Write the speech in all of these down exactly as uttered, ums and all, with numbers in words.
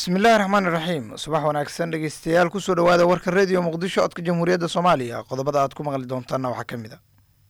bismillahi raxmaani raxiim subax wanaagsan dhegeystayaal kusoo dhawaada warka radio muqdisho codka jamhuuriyadda soomaaliya qodobada aad ku maqli doontaana waxaa ka mid a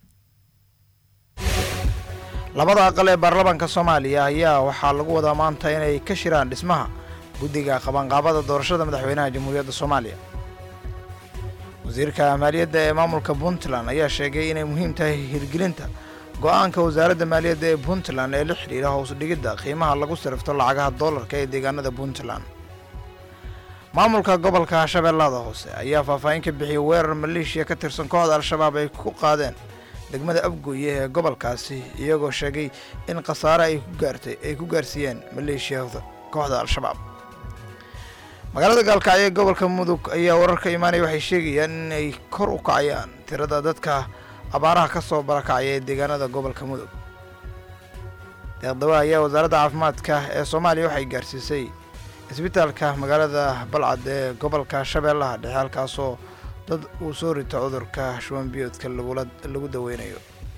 labada aqal ee baarlamaanka soomaaliya ayaa waxaa lagu wadaa maanta inay ka shiraan dhismaha guddiga qabanqaabada doorashada madaxweynaha jamhuuriyadda soomaaliya wasiirka maaliyadda ee maamulka puntland ayaa sheegay inay muhiim tahay hirgelinta go-aanka wasaaradda maaliyadda ee puntland ee la xidhiira hoos dhigidda qiimaha lagu sarifto lacagaha doolarka ee deegaanada puntland maamulka gobolka shabeellada hoose ayaa faahfaahin ka bixiyay weerar maleeshiya ka tirsan kooxda al-shabaab ay ku qaadeen degmada abgoye ee gobolkaasi iyagoo sheegay in khasaare ay ku gaartay ay ku gaarsiiyeen maleeshiyada kooxda al-shabaab magaalada gaalkacyo ee gobolka mudug ayaa wararka imaanaya waxay sheegayaan inay kor u kacayaan tirada dadka abaaraha ka soo barakacaya ee deegaanada gobolka mudug deeqdawa ayaa wasaaradda caafimaadka ee soomaaliya waxay gaarsiisay isbitaalka magaalada balcad ee gobolka shabeellaha dhexe halkaasoo dad uu soo rito cudurka shuban biyoodka lagu daweynayo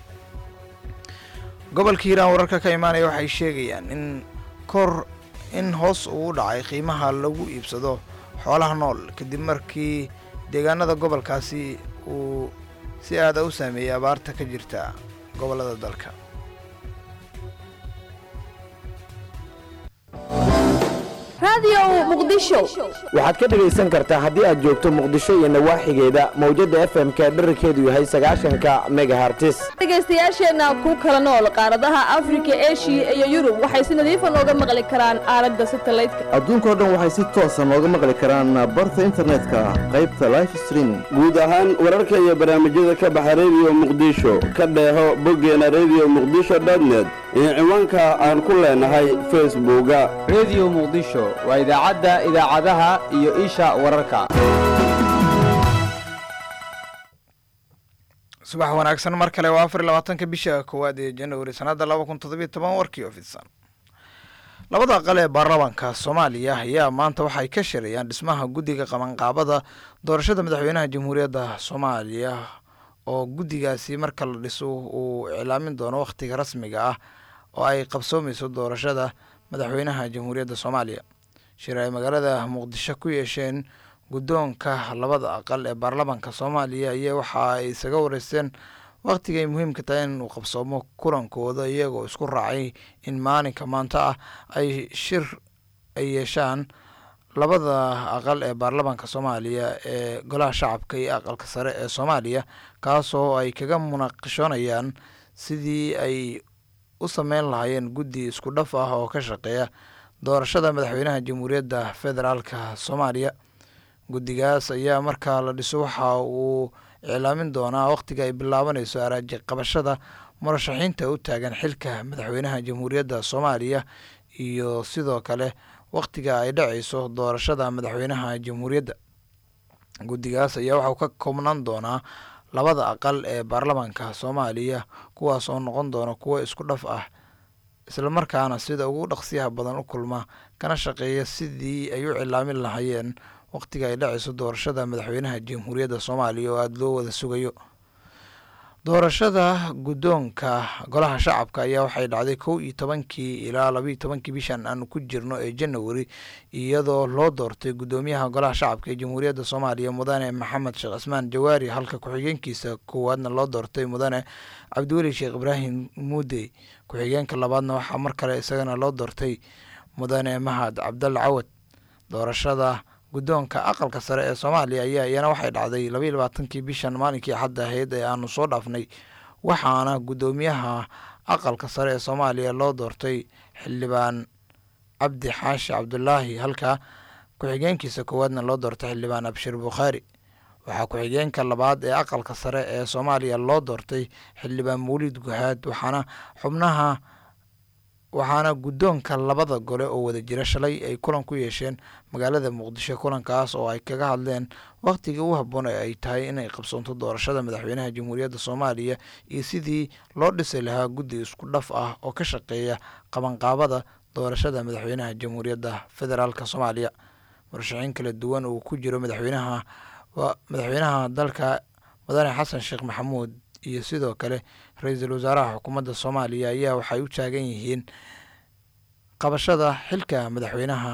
gobolka hiiraan wararka ka imaanaya waxay sheegayaan in kor in hoos uu u dhacay qiimaha lagu iibsado xoolaha nool kadib markii deegaanada gobolkaasi uu si aada u saameeyay abaarta ka jirta gobollada dalka waxaad ka dhegaysan kartaa haddii aad joogto muqdisho iyo nawaaxigeeda mawjadda f m-ka dherarkeedu yahay sagaashanka megahartis dhegaystayaasheenna ku kala nool qaaradaha afrika eshiya iyo yurub waxay si nadiifa nooga maqli karaan aaladda satellite-ka adduunkao dhan waxay si toosa nooga maqli karaan barta internetka qaybta life streaming guud ahaan wararka iyo barnaamijyada ka baxa rediyo muqdisho ka dheeho boggeena rediyo muqdisho dotnet iyo ciwaanka aan ku leenahay facebooka rediyo muqdisho waa idaacadda idaacadaha iyo isha wararka. subax wanaagsan mar kale waa afar iyo labaatanka bisha koowaad ee januari sanadda laba kun toddobiyo toban warkii oo fidsan labada aqal ee baarlamaanka soomaaliya ayaa maanta waxay ka shirayaan dhismaha guddiga qabanqaabada doorashada madaxweynaha jamhuuriyadda soomaaliya oo guddigaasi marka la dhiso uu iclaamin doono wakhtiga rasmiga ah oo ay qabsoomayso doorashada madaxweynaha jamhuuriyadda soomaaliya shir ay magaalada muqdisho ku yeesheen guddoonka labada aqal ee baarlamaanka soomaaliya ayaa waxa ay isaga wareysteen wakhtiga ay muhiimka tahay in uu qabsoomo kulankooda iyagoo isku raacay in maalinka maanta ah ay shir ay yeeshaan labada aqal ee baarlamaanka soomaaliya ee golaha shacabka iyo aqalka sare ee soomaaliya kaasoo ay kaga munaaqishoonayaan sidii ay u sameyn lahaayeen guddi isku dhaf ah oo ka shaqeeya doorashada madaxweynaha jamhuuriyadda federaalka soomaaliya guddigaas ayaa markaa la dhiso waxa uu iclaamin doonaa wakhtiga ay bilaabanayso araaji qabashada murashaxiinta u taagan xilka madaxweynaha jamhuuriyadda soomaaliya iyo sidoo kale wakhtiga ay dhacayso doorashada madaxweynaha jamhuuriyadda guddigaas ayaa waxauu ka koobnaan doonaa labada aqal ee baarlamaanka soomaaliya kuwaas oo noqon doona kuwo isku dhaf ah islamarkaana sida ugu dhaqsiyaha badan u kulma kana shaqeeya sidii ay u cilaamin lahaayeen wakhtiga ay dhacayso doorashada madaxweynaha jamhuuriyadda soomaaliya oo aada loo wada sugayo doorashada guddoonka golaha shacabka ayaa waxay dhacday kow iyo tobankii ilaa labaiyo tobankii bishan aanu ku jirno ee januari iyadoo loo doortay guddoomiyaha golaha shacabka ee jamhuuriyadda soomaaliya mudane maxamed sheekh cismaan jawaari halka ku-xigeenkiisa koowaadna loo doortay mudane cabdiweli sheekh ibraahim muudey ku-xigeenka labaadna waxaa mar kale isagana loo doortay mudane mahad cabdalla cawad doorashada guddoonka aqalka sare ee soomaaliya ayaa iyana waxay dhacday labaiyo labaatankii bishan maalinkii axadda ahayd ee aanu soo dhaafnay waxaana guddoomiyaha aqalka sare ee soomaaliya loo doortay xildhibaan cabdi xaashi cabdulaahi halka ku-xigeenkiisa koowaadna loo doortay xildhibaan abshir bukhaari waxaa ku-xigeenka labaad ee aqalka sare ee soomaaliya loo doortay xildhibaan mawlid guhaad waxaana xubnaha waxaana guddoonka labada gole oo wada jira shalay ay kulan ku yeesheen magaalada muqdisho kulankaas oo ay kaga hadleen wakhtigii u habboon ee ay tahay inay qabsoonto doorashada madaxweynaha jamhuuriyadda soomaaliya iyo sidii loo dhisi lahaa guddi isku dhaf ah oo ka shaqeeya qabanqaabada doorashada madaxweynaha jamhuuriyadda federaalka soomaaliya murashaxiin kala duwan uu ku jiro madaxweynaha madaxweynaha dalka mudane xasan sheekh maxamuud iyo sidoo kale ra-iisul wasaaraha xukuumadda soomaaliya ayaa waxay u taagan yihiin qabashada xilka madaxweynaha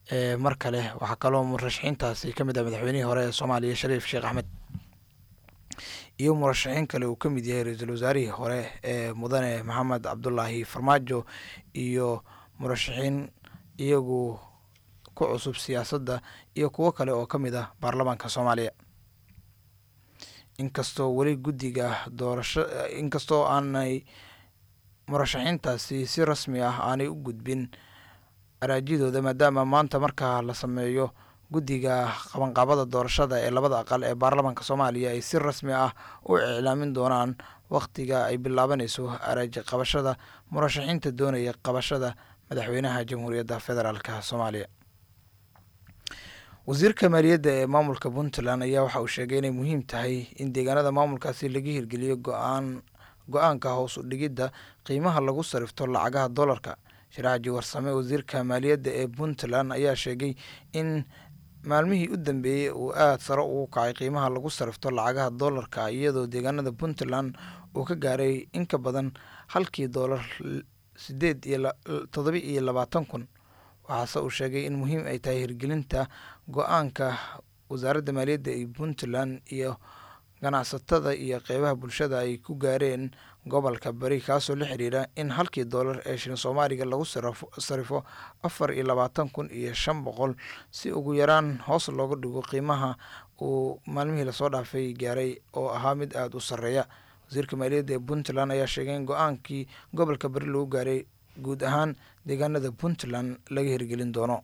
mar kale waxaa kaloo murashaxiintaasi ka mid ah madaxweynihii hore ee soomaaliya shariif sheekh axmed iyo murashaxiin kale uu ka mid yahay ra-iisul wasaarihii hore ee mudane maxamed cabdulaahi farmaajo iyo murashaxiin iyagu ku cusub siyaasadda iyo kuwo kale oo ka mid ah baarlamaanka soomaaliya. inkastoo weli guddiga doorasho inkastoo aanay murashaxiintaasi si rasmi ah aanay u gudbin araajidooda maadaama maanta markaa la sameeyo guddiga qabanqaabada doorashada ee labada aqal ee baarlamaanka soomaaliya ay si rasmi ah u iclaamin doonaan wakhtiga ay bilaabanayso araaji qabashada murashaxiinta doonaya qabashada madaxweynaha jamhuuriyadda federaalk soomaaliya. wasiirka maaliyadda ee maamulka puntland ayaa waxa uu sheegay inay muhiim tahay in deegaanada maamulkaasi laga hirgeliyo go-aan go-aanka hoos u dhigidda qiimaha lagu sarifto lacagaha doolarka. shiraaji warsame wasiirka maaliyadda ee puntland ayaa sheegay in maalmihii u dambeeyey uu aada sare ugu kacay qiimaha lagu sarifto lacagaha doolarka iyadoo deegaanada puntland uu ka gaaray in ka badan halkii doolar sideed iyo todoba iyo labaatan kun. waxaase uu sheegay in muhiim ay tahay hirgelinta go-aanka wasaaradda maaliyadda ee puntland iyo ganacsatada iyo qeybaha bulshada ay ku gaareen gobolka bari kaasoo la xiriira in halkii doolar ee shilin soomaaliga lagu sarifo afar iyo labaatan kun iyo shan boqol si ugu yaraan hoos looga dhigo qiimaha uu maalmihii lasoo dhaafay gaaray oo ahaa mid aada u sarreeya. wasiirka maaliyadda ee puntland ayaa sheegay in go-aankii gobolka bari lagu gaaray guud ahaan deegaanada puntland laga hirgelin doono.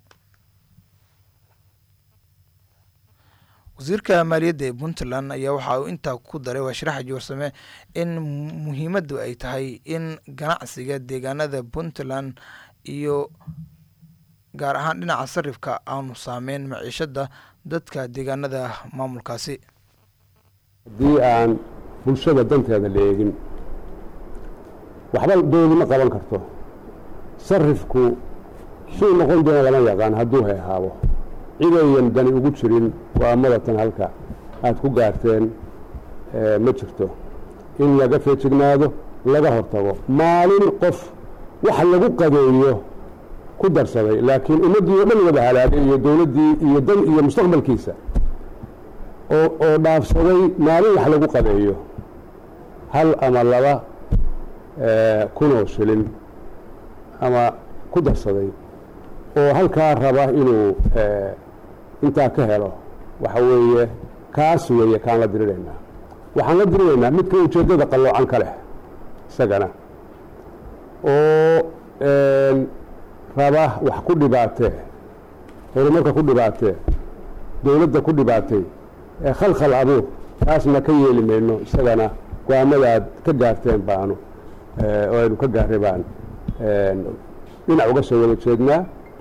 wasiirka maaliyadda ee puntland ayaa waxa uu intaa ku daray waashiraxa jiwarsame in muhiimaddu ay tahay in ganacsiga deegaanada puntland iyo gaar ahaan dhinaca sarifka aanu saameyn maciishada dadka deegaanada maamulkaasi. haddii aan bulshada danteeda la eegin waxba dowladu ma qaban karto. sarifku suu noqon doona lama yaqaan hadduu hayhaabo cidayan dani ugu jirin go-aamada tan halka aada ku gaarteen ma jirto. in laga feejignaado laga hortago maalin qof wax lagu qadeeyo ku darsaday laakiin ummaddii oo dhan wada halaagay iyo dowladdii iyo dan iyo mustaqbalkiisa oo oo dhaafsaday maalin wax lagu qadeeyo hal ama laba kunoo shilin ama ku darsaday oo halkaa raba inuu intaa ka helo waxa weeye kaas weeye kaan la diriraynaa. waxaan la diriraynaa midka ujeeddada qalloocan ka leh isagana oo raba wax ku dhibaatee horumarka ku dhibaatee dowladda ku dhibaatay khalkhal abuur taasna ka yeeli mayno. isagana go-aamadaad ka gaarteen baanu oo aynu ka gaarray baan dhinac uga soo wada jeednaa.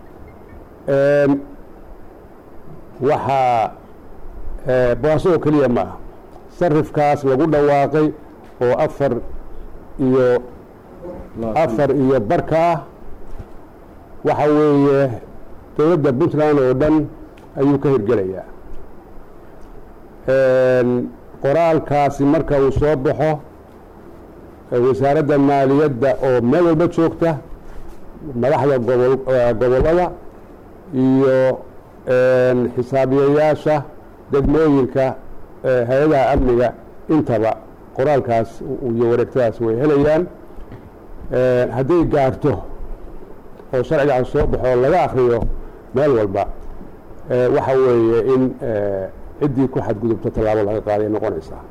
waxaa booso oo keliya ma ah sarifkaas lagu dhawaaqay oo afar iyo afar iyo barka ah waxa weeye dowladda puntland oo dhan ayuu ka hirgelayaa. qoraalkaasi marka uu soo baxo wasaaradda maaliyadda oo meel walba joogta madaxda gobol gobollada iyo xisaabiyayaasha degmooyinka hay-adaha amniga intaba qoraalkaas iyo wareegtadaas way helayaan. hadday gaarto oo sharcigaas soo baxo laga akriyo meel walba waxa weeye in ciddii ku xadgudubto tallaabo laga qaaday noqonaysaa.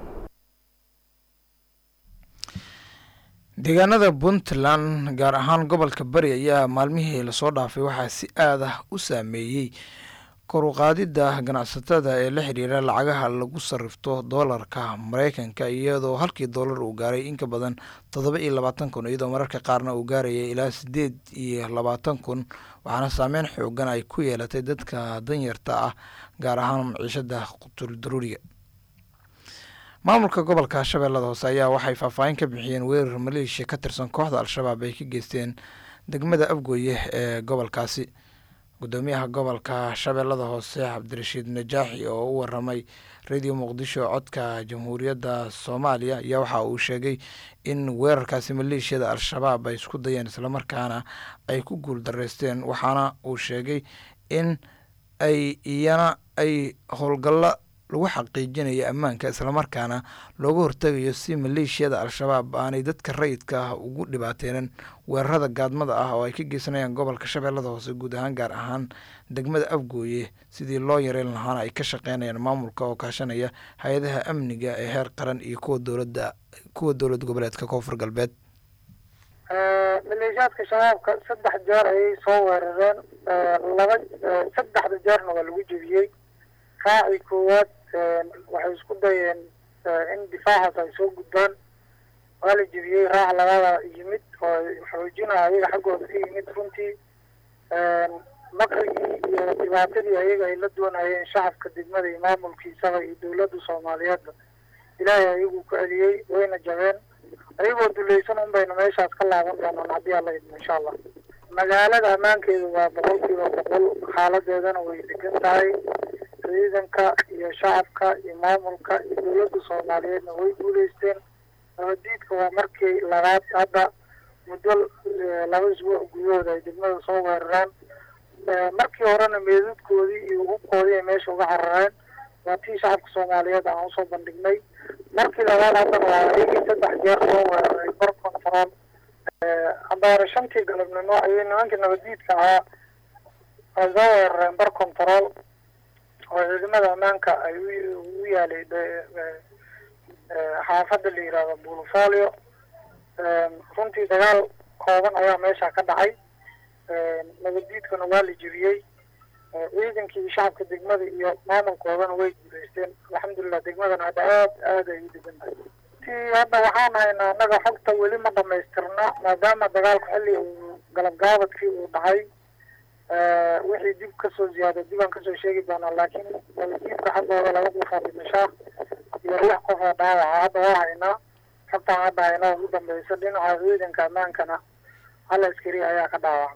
deegaanada puntland gaar ahaan gobolka bari ayaa maalmihii lasoo dhaafay waxaa si aad ah u saameeyey kor u qaadidda ganacsatada ee la xiriira lacagaha lagu sarifto doolarka maraykanka iyadoo halkii doolar uu gaaray in ka badan toddoba iyo labaatan kun iyadoo mararka qaarna uu gaarayay ilaa sideed iyo labaatan kun waxaana saameyn xoogan ay ku yeelatay dadka danyarta ah gaar ahaan maciishada qutul daruuriga. maamulka gobolka shabeellada hoose ayaa waxay faahfaahin ka bixiyeen weerar maleeshiya ka tirsan kooxda al-shabaab ay ka geysteen degmada afgooye ee gobolkaasi. gudoomiyaha gobolka shabeellada hoose cabdirashiid najaaxi oo u waramay radio muqdisho codka jamhuuriyadda soomaaliya ayaa waxa uu sheegay in weerarkaasi maleeshiyada al-shabaab ay isku dayeen islamarkaana ay ku guul dareysteen waxaana uu sheegay in ay iyana ay howlgallo lagu xaqiijinayo ammaanka islamarkaana looga hortegayo si maleeshiyada al-shabaab aanay dadka rayidka ah ugu dhibaateenan weerarada gaadmada ah oo ay ka geysanayaan gobolka shabeellada hoose guud ahaan gaar ahaan degmada afgooye sidii loo yareyn lahaana ay ka shaqeynayaan maamulka oo kaashanaya hay-adaha amniga ee heer qaran iyo kuwa dowladda kuwa dowlad goboleedka koonfur galbeed. maleeshiyaadka shabaabka saddex jeer ayay soo weerareen laba saddexda jeerna waa lagu jebiyey. raaci koowaad waxay isku dayeen in difaacaas ay soo gudbaan waa la jebiyey. raac labada yimid oo xoojinaya ayaga xaggooda ka yimid runtii maqrigii iyo dhibaatadii ayaga ay la doonayeen shacabka degmada iyo maamulkiisaba iyo dowladda soomaaliyeedba ilaahay ayagu ku celiyey wayna jabeen. ayagoo dulaysan un bayna meeshaas ka laaban doonaan haddii alla idmo insha allah. magaalada ammaankeeda waa boqolkiiba boqol, xaaladeedana way degan tahay. ciidanka iyo shacabka iyo maamulka iyo dowladda soomaaliyeedna way guulaysteen. nabadiidka waa markii labaad hadda muddo laba isbuuc gudahooda ay degmada soo weeraraan. markii horena meedadkoodii iyo hubkoodii ay meesha uga carareen waa tii shacabka soomaaliyeed aan usoo bandhignay. markii labaad haddana waa ayagii saddex jeer soo weeraray bar control ambaare shantii galabnimo ayay nimankii nabadiidka ahaa ay soo weerareen bar control oo ciidamada ammaanka ay u yaalay xaafadda la yidhaahdo bulofolio. runtii dagaal kooban ayaa meesha ka dhacay. nabadiidkana waa la jebiyey. ciidankii shacabka degmada iyo maamulkoodana way guulaysteen. alxamdulilah degmadana hadda aad aad ay u degan tahay. ti hadda waxaan haynaa annaga xogta weli ma dhamaystirna maadaama dagaalku xilli uu galabgaabadkii uu dhacay. wixii dib kasoo ziyaada dib aan kasoo sheegi doonaa laakiin nabadiidka xaggooda laba qof oo dhimashaa iyo lix qof oo dhaawaca hadda waa haynaa. xogtaan hadda haynaa ugu dambeysa dhinaca ciidanka ammaankana hal askari ayaa ka dhaawacay.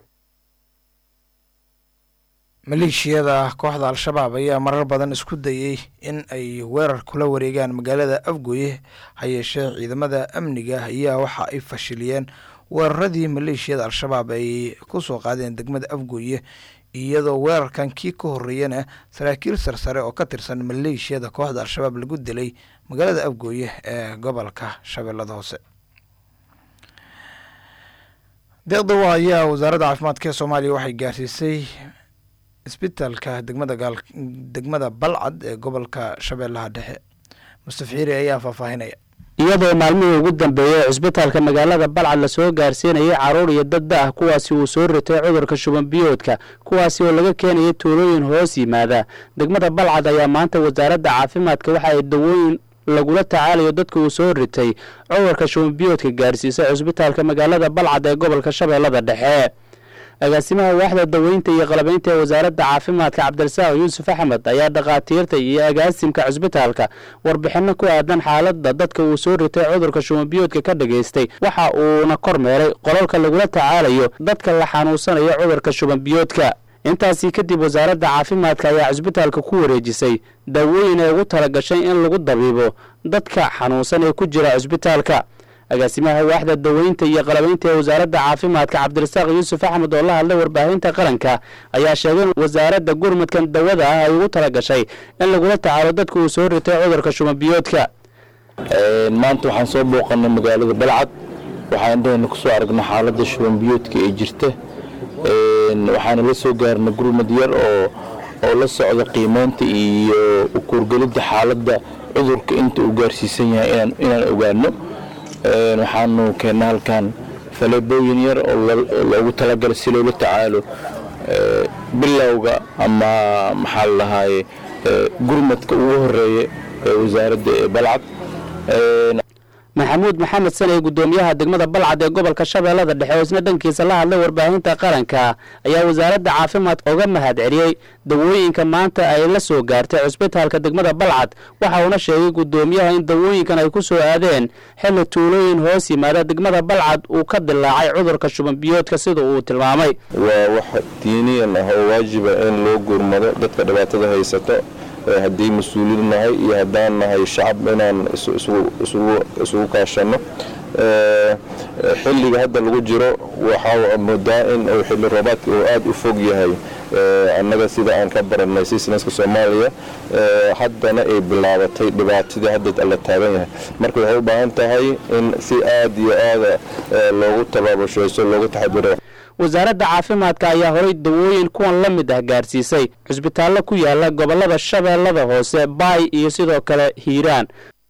maleeshiyada kooxda al-shabaab ayaa marar badan isku dayey in ay weerar kula wareegaan magaalada afgooye ha yeeshee ciidamada amniga ayaa waxa ay fashiliyeen weeraradii maleeshiyada al-shabaab ay ku soo qaadeen degmada afgooye iyadoo weerarkan kii ka horreeyana saraakiil sarsare oo ka tirsan maleeshiyada kooxda al-shabaab lagu dilay magaalada afgooye ee gobolka shabeellada hoose. deeqdawa ayaa wasaaradda caafimaadka ee soomaaliya waxay gaarsiisay isbitaalka degmada gaal degmada balcad ee gobolka shabeellaha dhexe. mustafiiri ayaa faahfaahinaya. iyadoo maalmihii ugu dambeeyey cisbitaalka magaalada balcad lasoo gaarsiinayay caruur iyo dad da ah kuwaasi uu soo ritay cudurka shuban biyoodka kuwaasi oo laga keenayay tuulooyin hoos yimaada degmada balcad ayaa maanta wasaaradda caafimaadka waxa ay dawooyin lagula tacaalayo dadka uu soo ritay cudurka shuban biyoodka gaarsiisay cisbitaalka magaalada balcad ee gobolka shabeellada dhexe. agaasimaha waaxda daweynta iyo qalabaynta ee wasaaradda caafimaadka cabdirasaaq yuusuf axmed ayaa dhakhaatiirta iyo agaasimka cisbitaalka warbixino ku aadan xaaladda dadka uu soo ritay cudurka shuban biyoodka ka dhageystay waxa uuna kormeeray qolalka lagula tacaalayo dadka la xanuunsanayo cudurka shuban biyoodka. intaasii kadib wasaaradda caafimaadka ayaa cisbitaalka ku wareejisay daawooyin ay ugu talagashay in lagu dabiibo dadka xanuunsan ee ku jira cisbitaalka. agaasimaha waaxda daweynta iyo qalabaynta ee wasaaradda caafimaadka cabdirasaaq yuusuf axmed oo la hadlay warbaahinta qaranka ayaa sheegay in wasaaradda gurmadkan dawada ah ay ugu talagashay in lagula tacaalo dadka uu soo ritay cudurka shuban biyoodka. maanta waxaan soo booqanay magaalada balcad waxaan dhahayna kusoo aragnay xaaladda shuban biyoodka ee jirta. waxaana la soo gaarnay gurmad yar oo oo la socda qiimeynta iyo ukuurgelidda xaaladda cudurka inta uu gaarsiisan yahay inaan inaan ogaano. waxaanu keennay halkan faleebooyin yar oo loogu talagalay si loola tacaalo bilowga ama maxaa la dhahaaye gurmadka ugu horeeya ee wasaaradda ee balcad. maxamuud maxamed saney gudoomiyaha degmada balcad ee gobolka shabeellada dhexe oo isna dhankiisa la hadlay warbaahinta qaranka ayaa wasaaradda caafimaadka uga mahad celiyey dawooyinka maanta ay la soo gaartay cisbitaalka degmada balcad. waxa uuna sheegay gudoomiyaha in dawooyinkan ay ku soo aadeen xilli tuulooyin hoos yimaada degmada balcad uu ka dilaacay cudurka shuban biyoodka sida uu tilmaamay. waa wax diiniyan ah oo waajiba in loo gurmado dadka dhibaatada haysato haddii mas-uuliin nahay iyo haddaan nahay shacab inaan isugu kaashano. xilliga hadda lagu jiro waxaa moodaa in uu xilli roobaadka uu aada u fog yahay annaga sida aan ka baranay siisnaska Soomaaliya haddana ay bilaabatay dhibaatadii hadda la taagan yahay marka waxay u baahan tahay in si aad iyo aad loogu tabaabusho loogu taxadiro wasaaradda caafimaadka ayaa horay dawooyin kuwan la mid ah gaarsiisay cusbitaallo ku yaala gobolada Shabeellada Hoose Baay iyo sidoo kale Hiiraan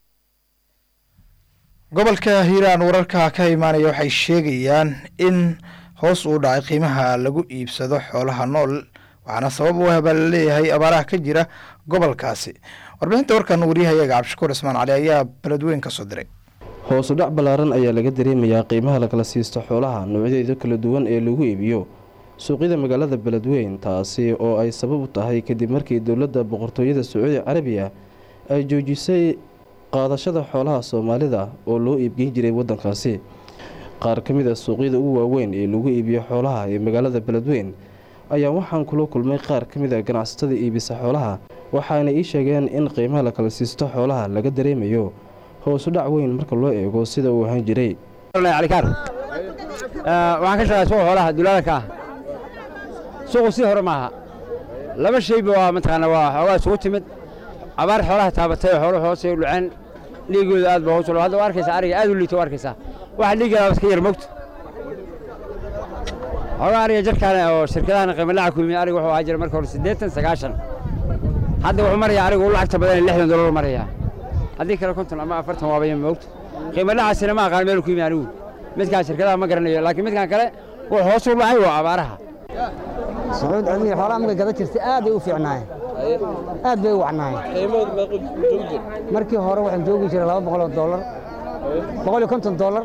gobolka Hiiraan wararka ka imaanaya waxay sheegayaan in hoos u dhacay qiimaha lagu iibsado xoolaha nool waxaana sabab u ah baa leeyahay abaaraha ka jira gobolkaasi warbixinta warkan wariyaha Cabdishakuur Ismaan Cali ayaa baladweyn ka soo diray hoos u dhac balaaran ayaa laga dareemayaa qiimaha la kala siisto xoolaha noocyada kala duwan ee lagu iibiyo suuqyada magaalada Beledweyne taasi oo ay sabab u tahay kadib markii dawladda boqortooyada Sacuudi Carabiya ay joojisay qaadashada xoolaha Soomaalida oo loo iibgeyn jiray wadankaasi qaar ka mid ah suuqyada ugu waaweyn ee lagu iibiyo xoolaha ee magaalada Beledweyne ayaa waxaan kula kulmay qaar ka mid ah ganacsatada iibisa xoolaha waxaana ay sheegeen in qiimaha la kala siisto xoolaha laga dareemayo hoos u dhac weyn marka loo eego sida uu ahaan jiray Alikaar waxaan ka shaqeeyaa suuqa xoolaha duulaalka suuqu si hore maaha laba shay baa mataqaana waa xoolaha soo timid abaar xoolaha taabatay xoolo hoos u dhaceen liigooda aad baa hoos u dhacay hadda arkaysa ariga aad u liito arkaysa waxa liiga iska yar moogto xoolaha ariga jarkaan oo shirkadaha qiimo lacag ku yimid ariga wuxuu ahaa markii hore siddeetan sagaashan hadda wuxuu marayaa ariga uu lacagta badan lixdan dollar marayaa haddii kale konton ama afartan waa bayaan moogto qiimo lacaasina ma aqaan meel ku yimid anigu midka shirkadaha ma garanayo laakiin midkan kale uu hoos u dhacay waa abaaraha Sacuud Carabiya xoolaha ma gada jirtay aad ay u fiicnaayeen aad bay u wacnaayeen qiimadu ma joogi markii hore waxaan joogi jiray laba boqol oo dollar boqol iyo konton dollar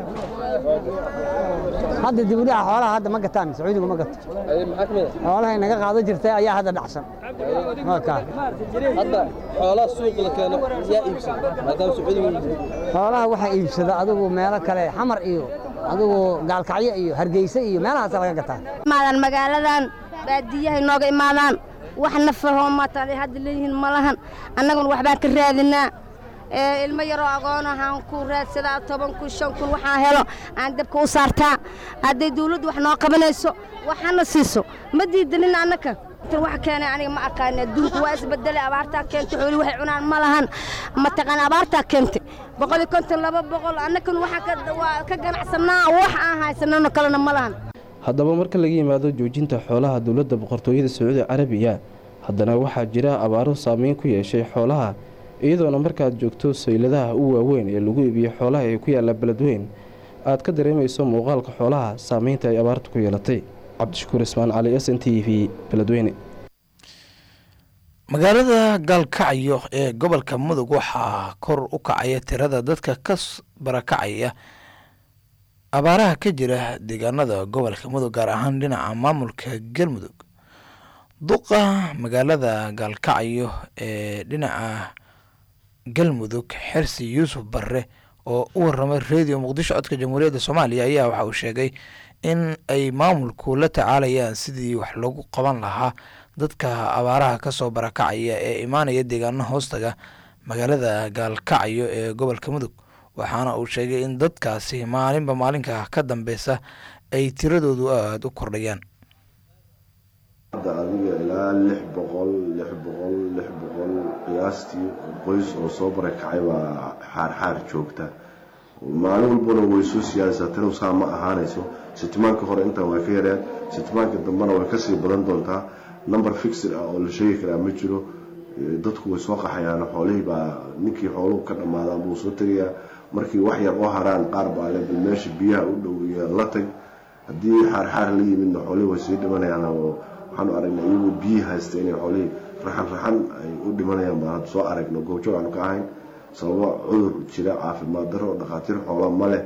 hadda dib u dhaca xoolaha hadda ma gataan Sacuudiga ma gato xoolaha inaga qaado jirtay ayaa hadda dhacsan marka hadda xoolaha suuqa la keeno yaa iibsan maadaama Sacuudiga xoolaha waxa iibsada adigu meelo kale xamar iyo adigu gaalkacyo iyo hargeysa iyo meelahaas laga gataa maadan magaaladan baadiyaha inooga imaadaan wax nafaho ma tahay hadda leeyihiin malahan annaguna waxbaan ka raadinaa ee ilmo yar oo agoon ahaan ku raadsadaa toban kun shan kun waxaan helo aan dabka u saartaa haday dawladdu wax noo qabanayso waxana siiso ma diidanin annaka tan wax keenay aniga ma aqaan adduunku waa isbedelay abaarta keentay xooli waxay cunaan malahan ma taqaan abaarta keentay boqol iyo konton laba boqol annaka waxa ka waa ka ganacsanaa wax aan haysanano kalena malahan haddaba marka laga yimaado joojinta xoolaha dawladda boqortooyada Sacuudi Carabiya haddana waxaa jira abaaro saameyn ku yeeshay xoolaha iyadoo markaad joogto sayladaha u waaweyn ee lagu iibiyo xoolaha ee ku yaala Beledweyne aad ka dareemayso muuqaalka xoolaha saameynta ay abaartu ku yeelatay Cabdishakuur Ismaan Cali S N T V Beledweyne magaalada Gaalkacyo ee gobolka Mudug waxaa kor u kacaya tirada dadka ka barakacaya abaaraha ka jira deegaanada gobolka Mudug gaar ahaan dhinaca maamulka Galmudug duqa magaalada Gaalkacyo ee dhinaca Galmudug Xirsi Yuusuf Barre oo u waramay Radio Muqdisho codka Jamhuuriyadda Soomaaliya ayaa waxa uu sheegay in ay maamulku la tacaalayaan sidii wax lagu qaban lahaa dadka abaaraha ka soo barakacaya ee imaanaya deegaano hoostaga magaalada Gaalkacyo ee gobolka Mudug waxaana uu sheegay in dadkaasi maalinba maalinka ka dambeysa ay tiradoodu aad u kordhayaan hadda adiga ilaa lix boqol lix boqol lix boqol qiyaastii qoys oo soo barakacay baa xaar xaar joogta maalin walbana way soo siyaasada tiro saa ma ahaanayso sitimaanka hore inta way ka yareen sitimaanka dambana way ka sii badan doontaa number fixed ah oo la sheegi karaa ma jiro dadku way soo qaxayaan xoolihii baa ninkii xooluhu ka dhamaadaan buu soo tagayaa markii wax yar oo haraan qaar baa leh meesha biyaha u dhow iyo la tag haddii xaar xaar la yimid xoolihii way sii dhimanayaan oo waxaanu aragnay iyagoo biyo haysta inay xoolihii raxan raxan ay u dhimanayaan baan soo aragno goobjoog aanu ka ahayn sababo cudur jira caafimaad darro dhaqaatiir xoolo ma leh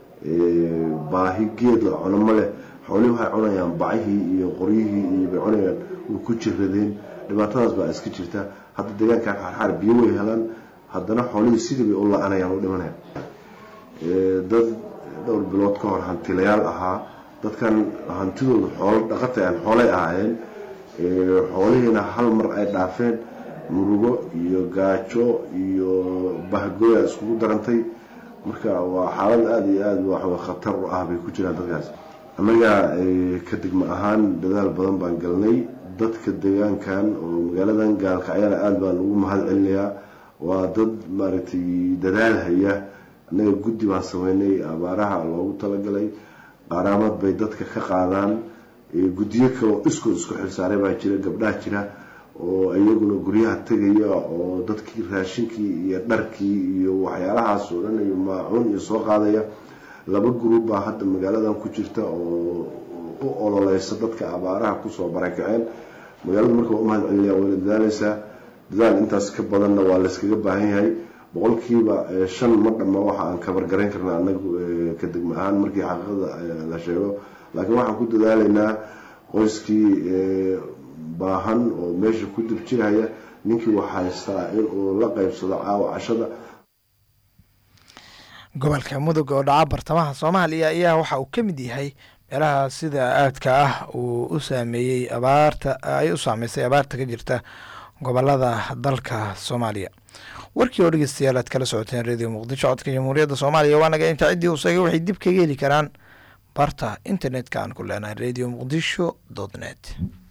baahi geed la cuno ma leh xoolihii waxay cunayaan bacihii iyo qoryihii iyo bay cunayaan way ku jiradeen dhibaatadaas baa iska jirta hadda deegaanka xaarxaar biyo way helaan haddana xoolihii sidii bay u la-anayaan u dhimanayaan dad dhowr bilood ka hor hantilayaal ahaa dadkan hantidooda xoolo dhaqatay aan xoolay ahaayeen xoolihiina hal mar ay dhaafeen murugo iyo gaajo iyo bahgooya iskugu darantay marka waa xaalad aada iyo aada wax khatar u ah bay ku jiraan dadkaas annaga ka degmo ahaan dadaal badan baan galnay dadka deegaankan oo magaaladan gaalkacyana aada baan ugu mahad celinayaa waa dad maaragtay dadaal haya annaga guddi baan sameynay abaaraha loogu talagalay qaaraamad bay dadka ka qaadaan guddiyo kale oo isku isku xilsaaray baa jira gabdhaha jira oo iyaguna guryaha tegaya oo dadkii raashinkii iyo dharkii iyo waxyaalahaas oo dhan iyo maacuun iyo soo qaadaya laba gruub baa hadda magaaladan ku jirta oo u ololeysa dadka abaaraha kusoo barakaceen magaalada marka waa u mahad celinaya wayna dadaaleysaa dadaal intaas ka badanna waa layskaga baahan yahay boqolkiiba shan ma dhamma waxa aan kabargarayn karna anagu ka degma ahaan markii xaqiiqada la sheego laakiin waxaan ku dadaalaynaa qoyskii baahan oo meesha ku dibjiraya ninkii wax haystaa in uu la qaybsado caawa cashada. gobolka mudug oo dhaca bartamaha soomaaliya ayaa waxa uu ka mid yahay meelaha sida aadka ah uu u saameeyey abaarta ay u saameysay abaarta ka jirta gobolada dalka soomaaliya. warkii oo dhegeystayaal aad kala socoteen radio muqdisho codka jamhuuriyadda soomaaliya waa naga inta ciddii usaga waxay dib kaga heli karaan barta internetka aan ku leenahay radio muqdisho dot net.